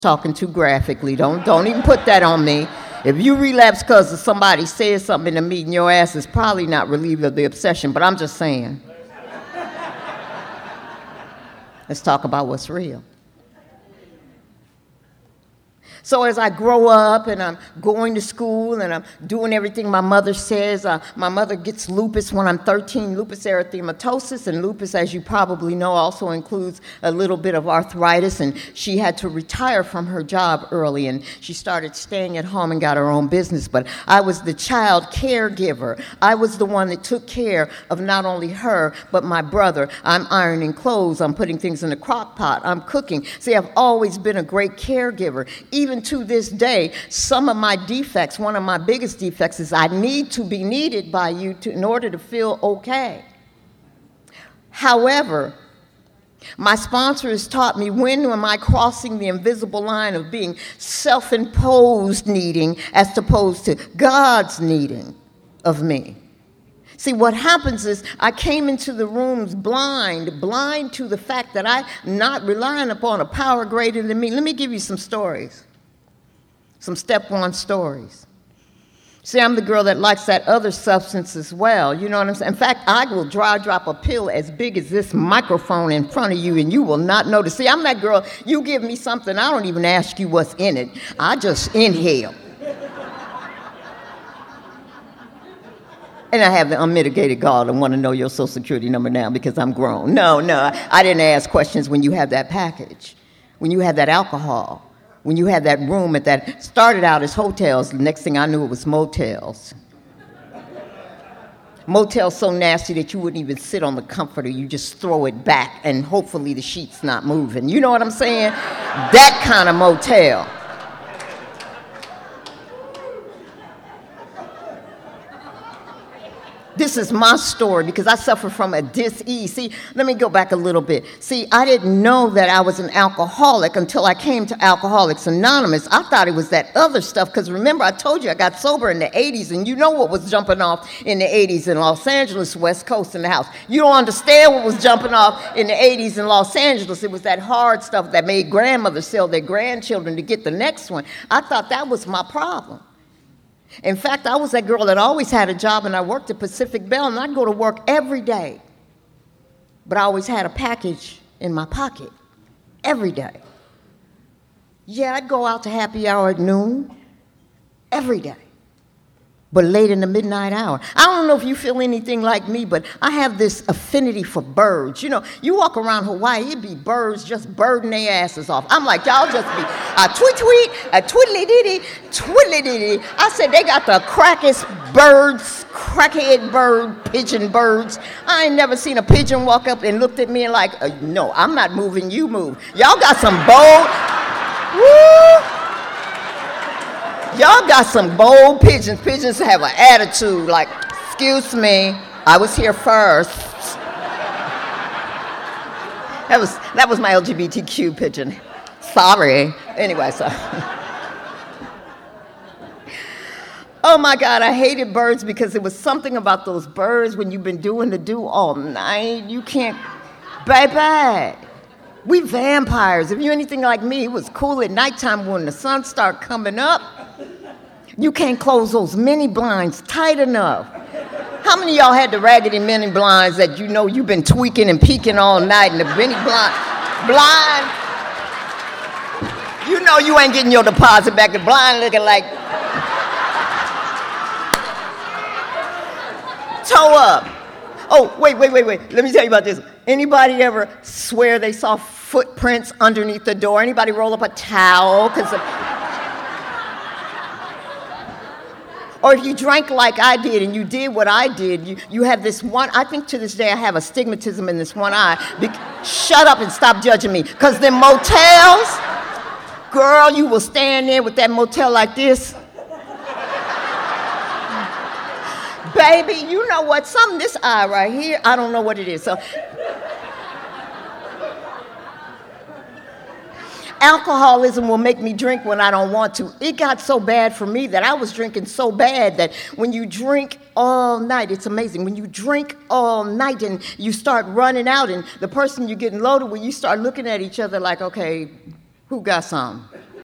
Talking too graphically. Don't even put that on me. If you relapse because somebody says something in a meeting, your ass is probably not relieved of the obsession, but I'm just saying. Let's talk about what's real. So as I grow up and I'm going to school and I'm doing everything my mother says, my mother gets lupus when I'm 13, lupus erythematosus, and lupus, as you probably know, also includes a little bit of arthritis, and she had to retire from her job early, and she started staying at home and got her own business, but I was the child caregiver. I was the one that took care of not only her, but my brother. I'm ironing clothes, I'm putting things in the crock pot, I'm cooking. See, I've always been a great caregiver. Even to this day, some of my defects, one of my biggest defects is I need to be needed by you in order to feel okay. However, my sponsor has taught me when am I crossing the invisible line of being self-imposed needing as opposed to God's needing of me. See, what happens is I came into the rooms blind to the fact that I'm not relying upon a power greater than me. Let me give you some stories. Some step one stories. See, I'm the girl that likes that other substance as well. You know what I'm saying? In fact, I will dry drop a pill as big as this microphone in front of you, and you will not notice. See, I'm that girl, you give me something, I don't even ask you what's in it. I just inhale. And I have the unmitigated gall and want to know your social security number now because I'm grown. No, I didn't ask questions when you have that package, when you have that alcohol. When you had that room that started out as hotels, the next thing I knew it was motels. Motels so nasty that you wouldn't even sit on the comforter. You just throw it back and hopefully the sheet's not moving. You know what I'm saying? That kind of motel. This is my story because I suffer from a dis-ease. See, let me go back a little bit. See, I didn't know that I was an alcoholic until I came to Alcoholics Anonymous. I thought it was that other stuff because remember, I told you I got sober in the 80s, and you know what was jumping off in the 80s in Los Angeles, West Coast in the house. You don't understand what was jumping off in the 80s in Los Angeles. It was that hard stuff that made grandmothers sell their grandchildren to get the next one. I thought that was my problem. In fact, I was that girl that always had a job, and I worked at Pacific Bell, and I'd go to work every day. But I always had a package in my pocket every day. Yeah, I'd go out to happy hour at noon every day, but late in the midnight hour. I don't know if you feel anything like me, but I have this affinity for birds. You know, you walk around Hawaii, it'd be birds just birding their asses off. I'm like, y'all just be a tweet, a twiddly-diddy, twiddly-diddy. I said, they got the crackest birds, crackhead bird, pigeon birds. I ain't never seen a pigeon walk up and looked at me and like, no, I'm not moving, you move. Y'all got some bold, woo! Y'all got some bold pigeons. Pigeons have an attitude like, excuse me, I was here first. That was my LGBTQ pigeon. Sorry. Anyway, so. Oh my God, I hated birds because there was something about those birds when you've been doing the do all night. You can't, baby. We vampires. If you're anything like me, it was cool at nighttime when the sun started coming up. You can't close those mini blinds tight enough. How many of y'all had the raggedy mini blinds that you know you've been tweaking and peeking all night and the mini blind, you know you ain't getting your deposit back, the blind looking like toe up. Oh, wait. Let me tell you about this. Anybody ever swear they saw footprints underneath the door? Anybody roll up a towel? Or if you drank like I did and you did what I did, you have this one, I think to this day I have astigmatism in this one eye. Shut up and stop judging me. Because them motels, girl, you will stand there with that motel like this. Baby, you know what? This eye right here, I don't know what it is. So, alcoholism will make me drink when I don't want to. It got so bad for me that I was drinking so bad that when you drink all night, it's amazing. When you drink all night and you start running out and the person you're getting loaded with, you start looking at each other like, okay, who got some?